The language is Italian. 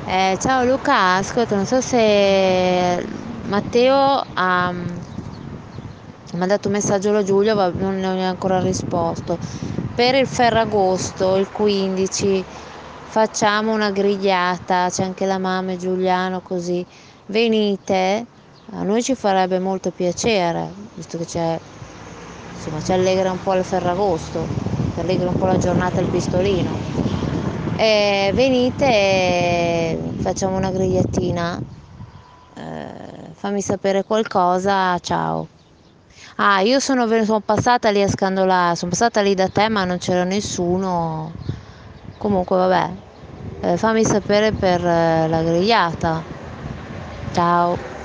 Ciao Luca, ascolta, non so se Matteo ha mandato un messaggio alla Giulia, non ne ho ancora risposto. Per il Ferragosto, il 15, facciamo una grigliata, c'è anche la mamma e Giuliano così. Venite, a noi ci farebbe molto piacere, visto che insomma, ci allegra un po' il Ferragosto, ci allegra un po' la giornata al pistolino. Venite e facciamo una grigliatina. Fammi sapere qualcosa, ciao. Ah, io sono passata lì a Scandolà, sono passata lì da te, ma non c'era nessuno. Comunque, vabbè, fammi sapere per la grigliata. Ciao.